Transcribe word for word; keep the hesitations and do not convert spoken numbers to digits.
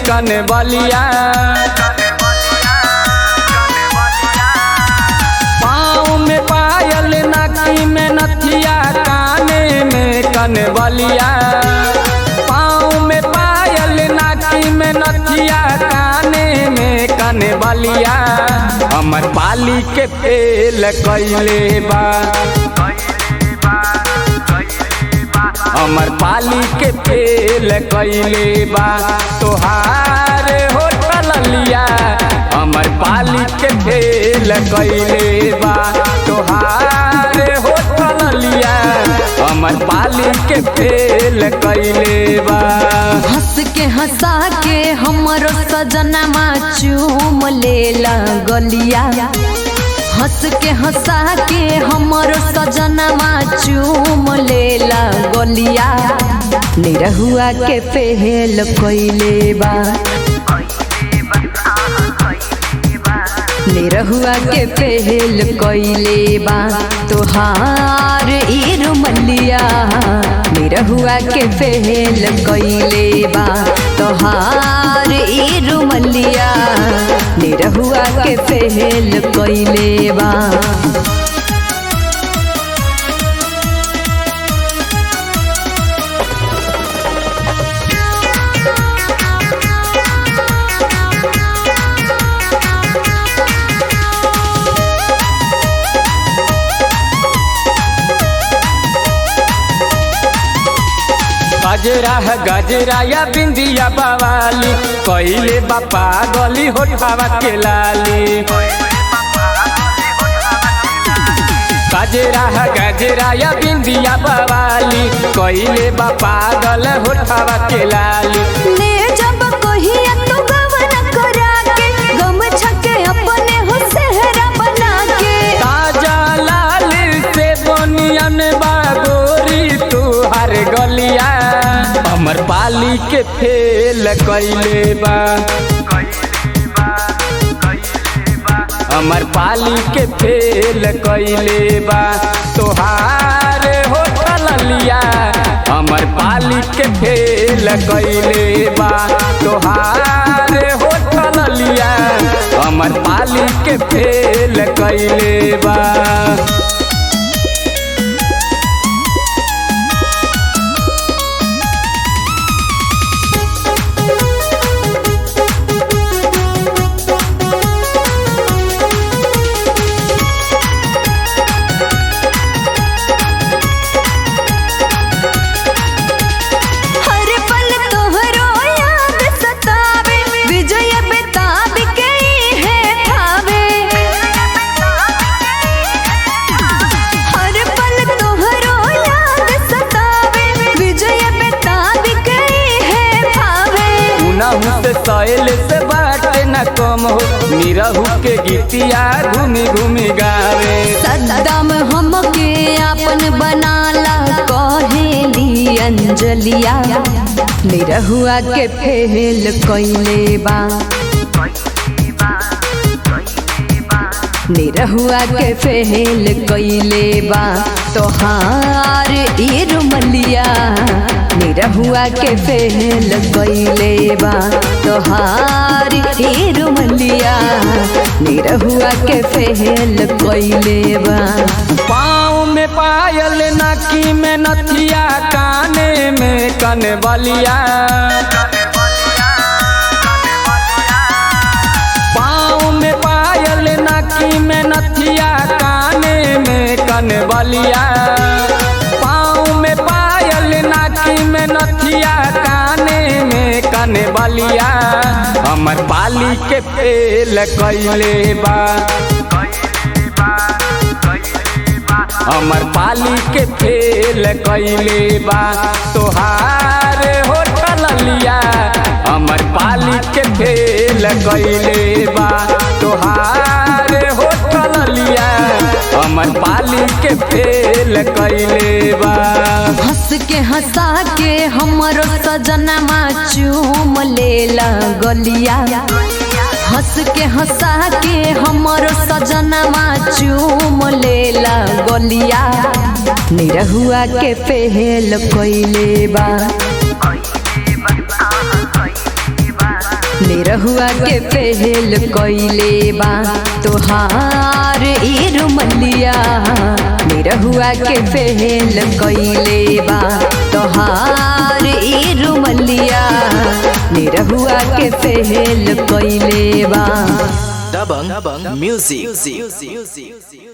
कन बलिया, पाँव में पायल नाकी में नथिया, काने में कन बलिया, पाँव में पायल नाकी में नथिया, काने में कन बलिया। हमर पाली के फेल कइले बा, हमर पाली के फेल कइले बा, तोहार होटल लिया। हमर पाली के फेल कइले बा, तोहार होटल लिया। हमर पाली के फेल कइले बा। हंस के हंसा के हमरो सजनमा चूम लेला गलिया, हंस के हंसा के हमरो सजनमा चूम लेला गलिया। निरहुआ के फेल कइले बा, निरहुआ के फेल कइले बा, तोहार ई रुमलिया। निरहुआ के फेल कइले बा, तोहार ई रुमलिया। निरहुआ के फेल कइले बा। गजरा गजरा या बिंदिया बवाली, कइले बापा गली होठावा के लाली। गजरा गजरा या बिंदिया बवाली, कइले बापा गल होठावा के लाली। ले जब कहिया तू गवना करा के, गम छके अपने हो सेहरा बना के। ताजा लाल से बनियन बागोरी तू हर गलिया। हमर पाली के फेल कइले बा, हमर पाली के फेल कइले बा, तोहार होटल लिया। हमर पाली के फेल कइले बा, तोहार होटल लिया। हमर पाली के फेल कइले बा। सैल से बाटे न कम हो, निरहु के गीतिया घूमी घूमी गावे। सद्दाम हमके आपन बनाला कहेली अंजलिया। निरहुआ के फेल कइले बा, निरहुआ के फेल कइले बा, तोहार ई रुमलिया। निरहुआ के फेल कइले बा, तोहार ई रुमलिया। निरहुआ के फेल कइले बा। पाँव में पायल नाकी में नथिया, काने में कन बलिया, पाँव में पायल नाकी में नथिया, काने में कन बलिया, पाँव में पायल नाकी में नथिया, काने में कन बलिया। हमर पाली के फेल कइले बा, हमर पाली के फेल कइले बा, तोहार होटल लिया। हमर पाली के फेल कइले बा, तोहार होटल लिया। हमर पाली के फेल कइले बा। हंस के हंसा के हमरो सजनमा चूम लेला गलिया, हंस के हंसा के हमरो सजनमा चूम लेला गलिया। निरहुआ के फेल कइले बा। निरहुआ के पहल कइले बा तोहार ई रुमलिया निरहुआ के पहल कइले बा तोहार ई रुमलिया निरहुआ के पहल कइले बा Dabang Music.